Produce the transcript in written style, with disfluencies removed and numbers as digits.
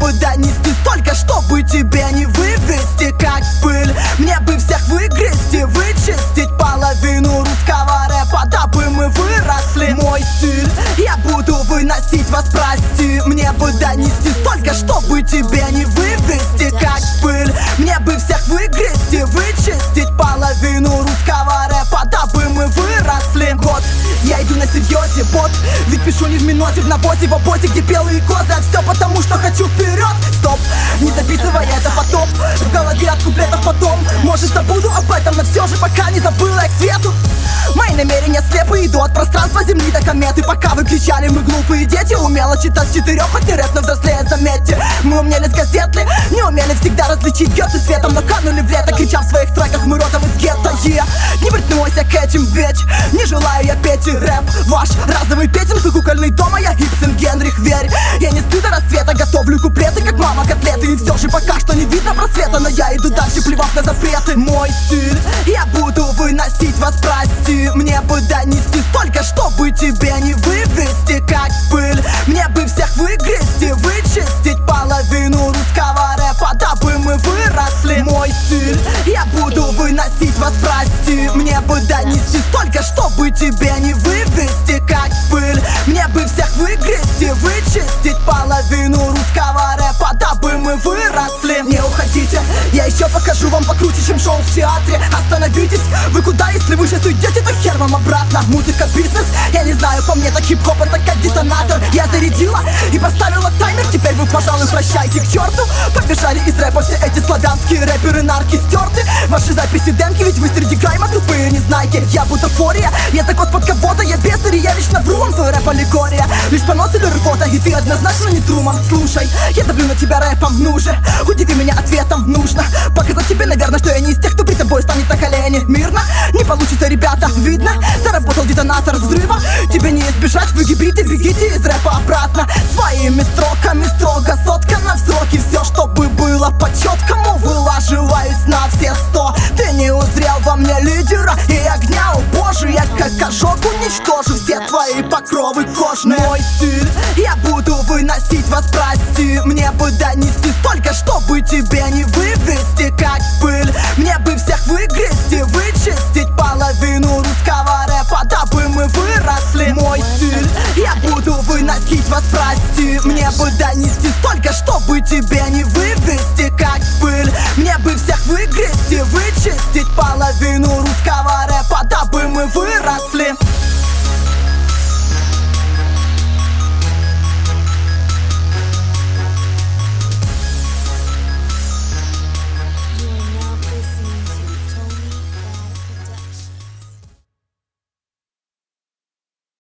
бы донести столько, чтобы тебе не вывести как пыль. Мне бы всех выгрести, вычистить половину русского рэпа, дабы мы выросли. Мой стиль, я буду выносить вас, прости. Мне бы донести столько, чтобы тебе не вывести как пыль. Мне бы всех выгрести, вычистить половину русского рэпа, дабы мы выросли. Год, я иду на серьезе, бот, ведь пишу не в минозе, в навозе, в обозе, где белые козы. А все потому, что хочу вперед. Стоп, не записывай это потом, в голове от куплетов потом. Может забуду об этом, но все же пока не забыла я к свету. Мои намерения слепы, иду от пространства земли до кометы. Пока вы кричали, мы глупые дети, умело читать с 4, хоть не рэп, но взрослее, заметьте. Мы умели с газеты, не умели всегда различить гёрцы светом, но канули в лето, крича в своих треках, мы родом из гетто. Не вернулся к этим, ведь не желаю я петь и рэп ваш разовый петинг и кукольный дома. Я Ибсен Генрих, верь, я не сплю до рассвета, готовлю куплеты, как мама котлеты. И все же пока что не видно просвета, но я иду дальше, плевав на запреты. Мой стиль, я буду выносить вас, прости. Мне бы донести столько, чтобы тебе не вывести как пыль. Мне бы всех выгрести, вычистить половину русского рэпа, дабы мы выросли. Мой стиль, я буду выносить вас, прости. Мне бы донести столько, чтобы тебе не вывести как пыль. Мне бы всех выгрести, вычистить половину русского рэпа, дабы мы выросли. Не уходите, я еще покажу вам покруче, чем шоу в театре. Остановитесь, вы куда, если вы сейчас уйдете, то хер вам обратно. Музыка, бизнес, я не знаю, по мне так хип-хоп это как детонатор. Я зарядила и поставила таймер, теперь вы, пожалуй, прощайте к черту. Побежали из рэпа все эти славянские рэперы, нарки стерты. Ваши записи демки, ведь вы среди грайма тупые не знаете. Я бутафория, я закот под кого-то, я бездарь, я лично вру вам, твой рэп аллегория. Лишь понос или рвота, и ты однозначно не Труман. Слушай, я давлю на тебя рэпом, ну же, удиви меня ответом, нужно показать тебе, наверное, что я не из тех, кто при тобой станет на колени. Мирно, не получится, ребята, видно, заработал детонатор взрыва. Тебе не избежать, вы гибриды, бегите из рэпа обратно. Своими строками строго соткано в сроки. Все, чтобы было по-четкому, вылаживаюсь на все 100. Ты не узрел во мне лидера и огня, о боже, я как ожог уничтожу все твои покровы кожные. Мой стиль, я буду выносить вас, прости. Мне бы донести столько, чтобы тебе не вывести как пыль. Мне бы всех выгрести, вычистить половину русского рэпа, дабы мы выросли. Мой стиль, я буду выносить вас, прости. Мне бы донести столько, чтобы тебе не вывести как пыль. Мне бы всех выгрести, вычистить